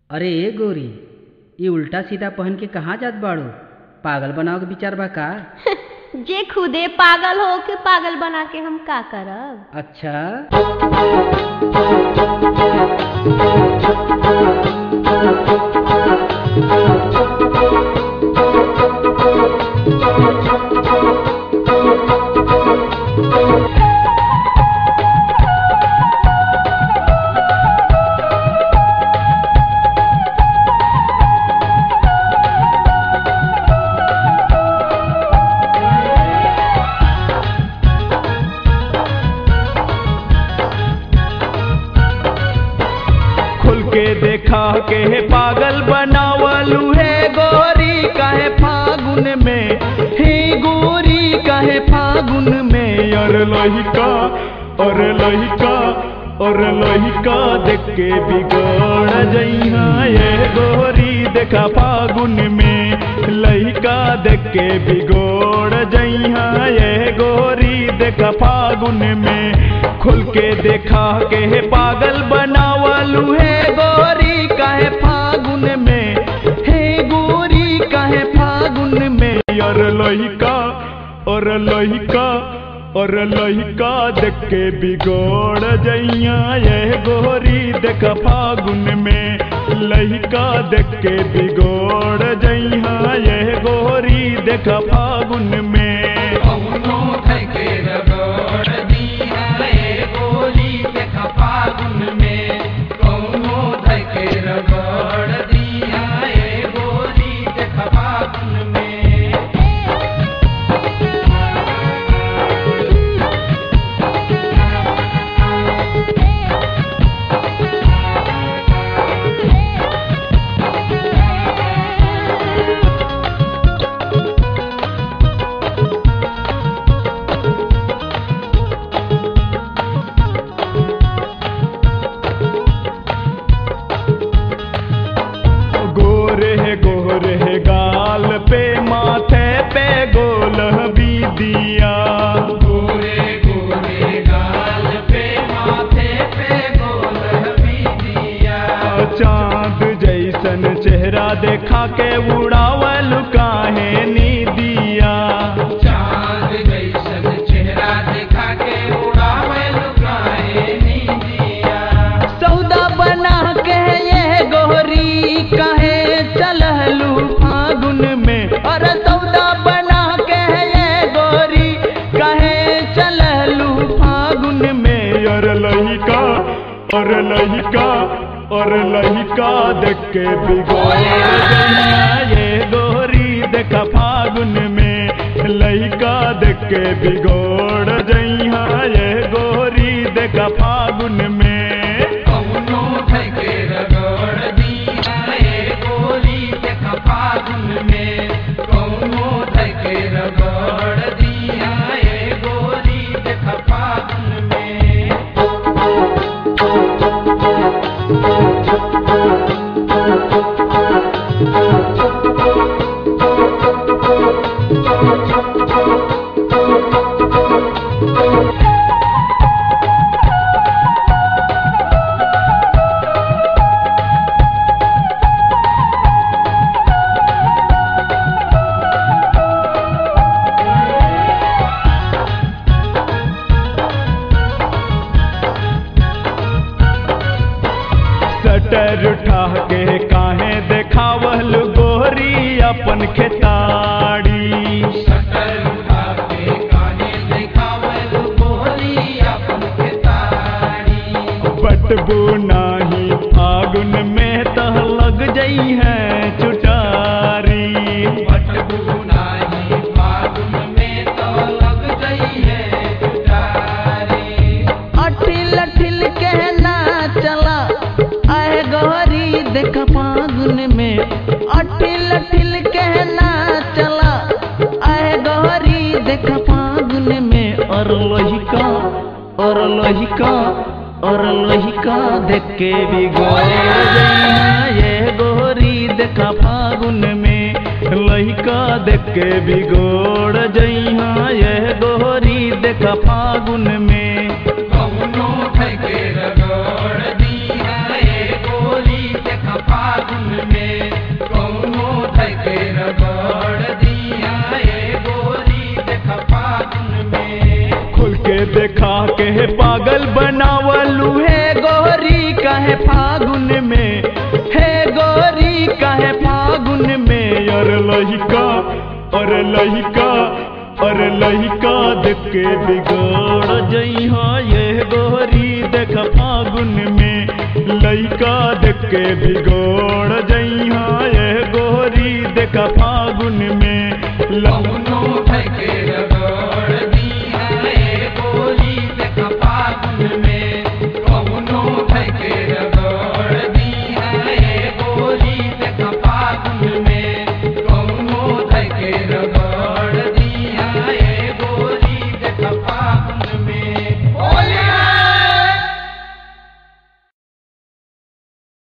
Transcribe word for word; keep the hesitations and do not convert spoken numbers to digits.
अरे ए गोरी, ये उल्टा सीधा पहन के कहाँ जात बाड़ू? पागल बनाओ के विचार बा का? जे खुदे पागल हो के पागल बना के हम का करब? अच्छा के देखा के पागल बनावलू है गोरी काहे फागुन में, हे गोरी काहे फागुन में। और लहिका और लहिका और लहिका देख के बिगड़ जइहा ये गोरी देखा फागुन में। लहिका देख के बिगड़ जइहा ये गोरी देखा फागुन में। खुल के देखा के पागल बनावलू है गोरी काहे फागुन में, हे गोरी काहे फागुन में। और लहिका और लहिका और लहिका देख के बिगड़ जइया ये गोरी देख फागुन में। लहिका देख के बिगड़ जइया ये गोरी देख फागुन में। गोरे गाल पे माथे पे गोल बिंदिया, गोरे गोरे गाल पे माथे पे गोल बिंदिया। चांद जैसन चेहरा देखा के उड़ावल काहे नीदिया, चांद जैसन चेहरा देखा के उड़ावल काहे नीदिया। सौदा बना के ये गोरी काहे चललू फागुन में। और सौदा बना के ये गोरी काहे चललू फागुन में। और लहिका और लहिका और लहिका देख के बिगड़ जइया ये गोरी देखा फागुन में। लहिका देख के बिगड़ जइया ये गोरी देखा फागुन में। सटर उठा के काहे देखावल गोरी अपन खेताड़ी, सटर उठा के काहे देखावल गोरी अपन खेताड़ी। बटबू नाही फागुन में तह लग जई है चुटारी, बटबू नाही फागुन में तह लग जई है चुटारी। अठिल अठिल कहना चला आए गोरी देख फागुन में। अठिल अठिल कहना चला आए गोरी देख फागुन में। और लहिका और लहिका और लहिका देख के बिगड़ जइया ये गोरी देख फागुन में। लहिका देख के बिगड़ जइया ये गोरी देख फागुन में। रगड़ दी है गोरी देख फागुन अरे लइका अरे लइका देख के बिगड़ जइहा ये गोरी देख फागुन में लइका देख के बिगड़ जइहा ये गोरी देख फागुन में